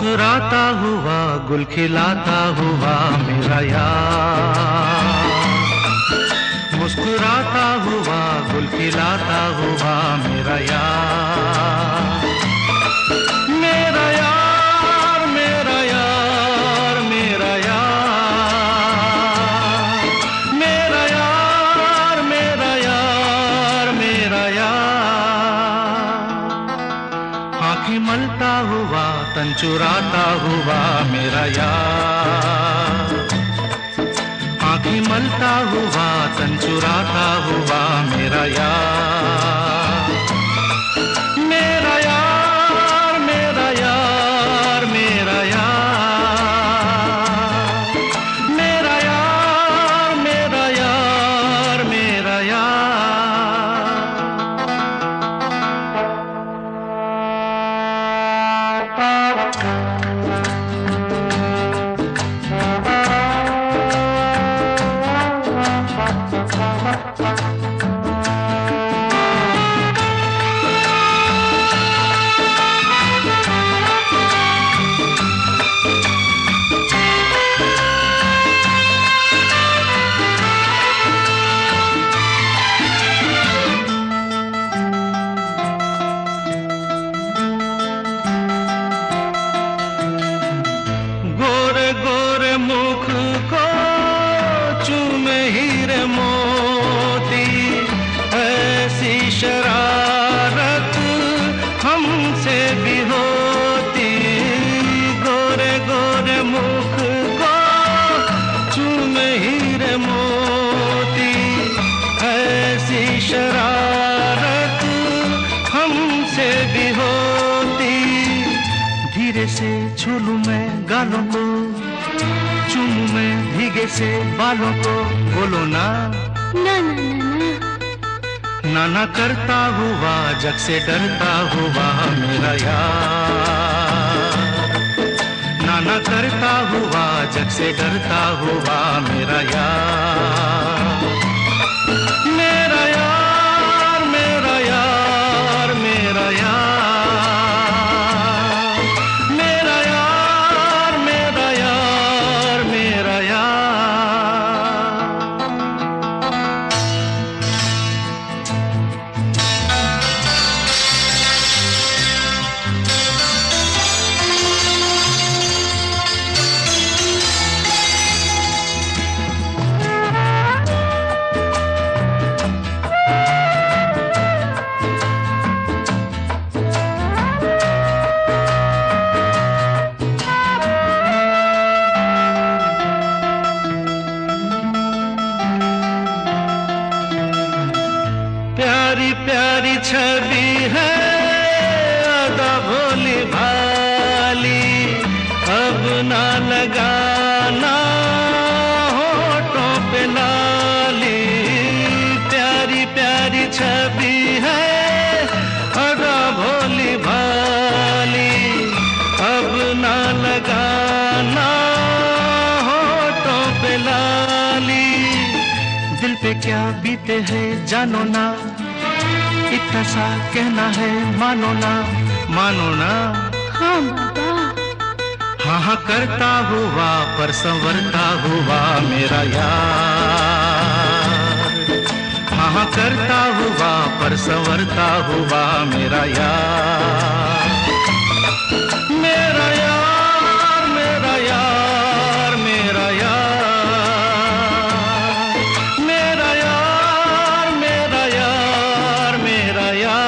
मुस्कुराता हुआ गुल खिलाता हुआ मेरा यार, मुस्कुराता हुआ गुल खिलाता हुआ मेरा यार, मेरा यार मेरा यार मेरा यार, मेरा यार मेरा यार मेरा यार। आँखें मलता हुआ तन चुराता हुआ मेरा यार, आँखें मलता हुआ तन चुराता हुआ मेरा यार, मेरा यार मेरा यार मेरा यार, मेरा यार मेरा यार मेरा यार। गोरे मुख को चूमे हीरे मोती, ऐसी शरारत हमसे भी होती। गोरे गोरे मुख को चूमे हीरे मोती, ऐसी शरारत हमसे भी होती। धीरे से छूलूं मैं गालों को, चूमूं मैं भीगे से बालों को, बोलो ना ना ना ना ना। नाना करता हुआ जग से डरता हुआ मेरा यार, नाना करता हुआ जग से डरता हुआ मेरा यार, मेरा यार मेरा यार मेरा यार, मेरा यार मेरा यार मेरा यार। प्यारी प्यारी छवि है अदा भोली भाली, अब ना लगाना होठों पे लाली। प्यारी प्यारी छवि है अदा भोली भाली, अब ना लगाना होठों पे लाली। दिल पे क्या बीते है जानो ना, इतना सा कहना है मानो ना, मानो ना। हाँ बाबा। हाँ हाँ करता हुआ पर संवरता हुआ मेरा यार, हाँ हाँ करता हुआ पर संवरता हुआ मेरा यार, मेरा यार मेरा यार मेरा यार, मेरा यार मेरा यार मेरा यार।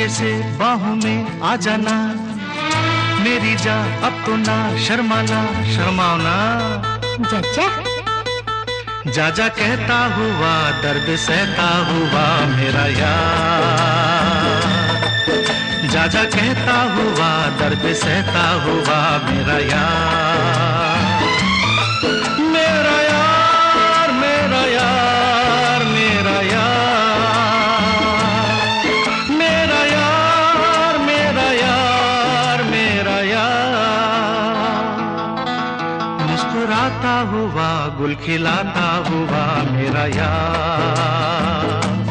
चुपके से बाहों में आ जाना, मेरी जा अब तो ना शर्माना, शर्माओ ना। चाचा जा जा कहता हुआ दर्द सहता हुआ मेरा यार, जा जा कहता हुआ दर्द सहता हुआ मेरा यार, मेरा यार, मेरा यार, मेरा यार, मेरा यार, मेरा यार, मेरा यार, मुस्कुराता हुआ गुल खिलाता हुआ मेरा यार।